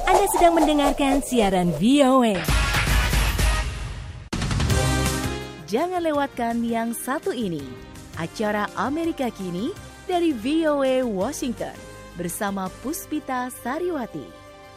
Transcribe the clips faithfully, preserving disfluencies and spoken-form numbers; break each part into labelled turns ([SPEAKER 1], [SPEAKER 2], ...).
[SPEAKER 1] Anda sedang mendengarkan siaran V O A. Jangan lewatkan yang satu ini, acara Amerika Kini dari V O A Washington bersama Puspita Sariwati.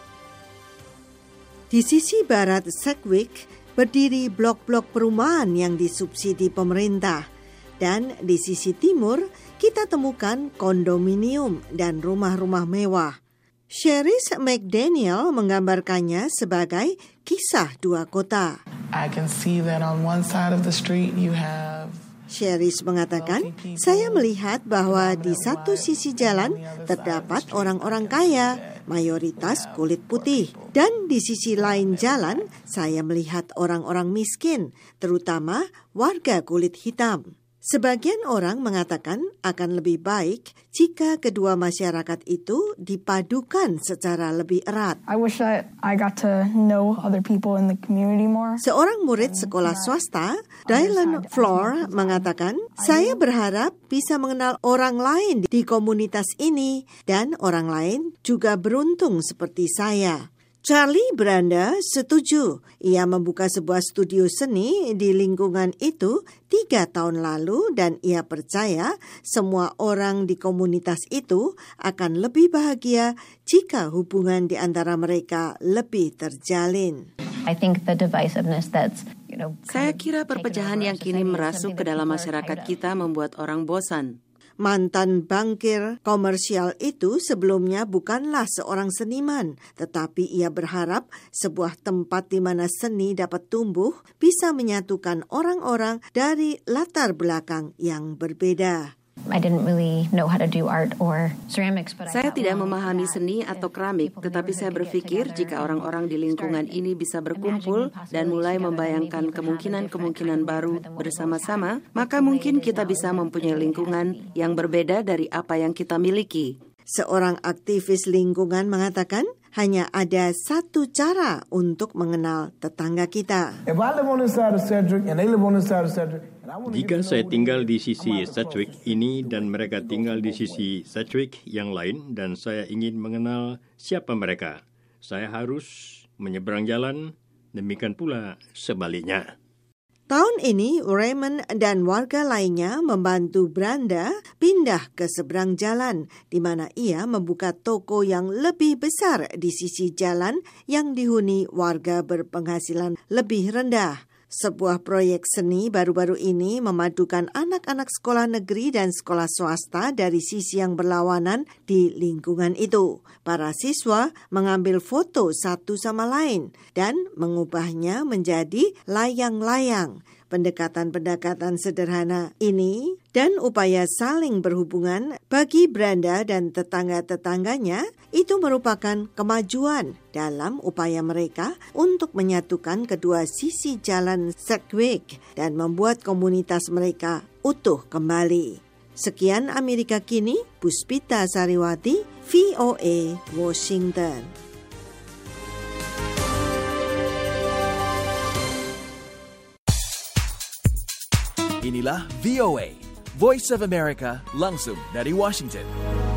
[SPEAKER 2] Di sisi barat Sedgwick berdiri blok-blok perumahan yang disubsidi pemerintah, dan di sisi timur kita temukan kondominium dan rumah-rumah mewah. Sheris McDaniel menggambarkannya sebagai kisah dua kota.
[SPEAKER 3] I can see that on one side of the street you have
[SPEAKER 2] Sheris mengatakan, saya melihat bahwa di satu sisi jalan terdapat orang-orang kaya, mayoritas kulit putih. Dan di sisi lain jalan, saya melihat orang-orang miskin, terutama warga kulit hitam. Sebagian orang mengatakan akan lebih baik jika kedua masyarakat itu dipadukan secara lebih erat.
[SPEAKER 4] I wish that I got to know other people in the community more.
[SPEAKER 2] Seorang murid sekolah swasta, Dylan Floor, mengatakan, saya berharap bisa mengenal orang lain di komunitas ini dan orang lain juga beruntung seperti saya. Charlie Branda setuju. Ia membuka sebuah studio seni di lingkungan itu tiga tahun lalu dan ia percaya semua orang di komunitas itu akan lebih bahagia jika hubungan di antara mereka lebih terjalin.
[SPEAKER 5] I think the divisiveness that's, you know,
[SPEAKER 6] Saya kira perpecahan yang kini merasuk ke dalam masyarakat kita membuat orang bosan.
[SPEAKER 2] Mantan bankir komersial itu sebelumnya bukanlah seorang seniman, tetapi ia berharap sebuah tempat di mana seni dapat tumbuh bisa menyatukan orang-orang dari latar belakang yang berbeda.
[SPEAKER 5] I didn't really know how to do art or ceramics, but
[SPEAKER 6] Saya tidak memahami seni atau keramik, tetapi saya berpikir jika orang-orang di lingkungan ini bisa berkumpul dan mulai membayangkan kemungkinan-kemungkinan baru bersama-sama, maka mungkin kita bisa mempunyai lingkungan yang berbeda dari apa yang kita miliki.
[SPEAKER 2] Seorang aktivis lingkungan mengatakan, hanya ada satu cara untuk mengenal tetangga kita.
[SPEAKER 7] Jika saya tinggal di sisi Sedgwick ini dan mereka tinggal di sisi Sedgwick yang lain dan saya ingin mengenal siapa mereka, saya harus menyeberang jalan, demikian pula sebaliknya.
[SPEAKER 2] Tahun ini, Raymond dan warga lainnya membantu Branda pindah ke seberang jalan, di mana ia membuka toko yang lebih besar di sisi jalan yang dihuni warga berpenghasilan lebih rendah. Sebuah proyek seni baru-baru ini memadukan anak-anak sekolah negeri dan sekolah swasta dari sisi yang berlawanan di lingkungan itu. Para siswa mengambil foto satu sama lain dan mengubahnya menjadi layang-layang. Pendekatan-pendekatan sederhana ini dan upaya saling berhubungan bagi Branda dan tetangga-tetangganya itu merupakan kemajuan dalam upaya mereka untuk menyatukan kedua sisi jalan Sedgwick dan membuat komunitas mereka utuh kembali. Sekian Amerika Kini, Puspita Sariwati, V O A, Washington.
[SPEAKER 8] Inilah V O A, Voice of America langsung dari Washington.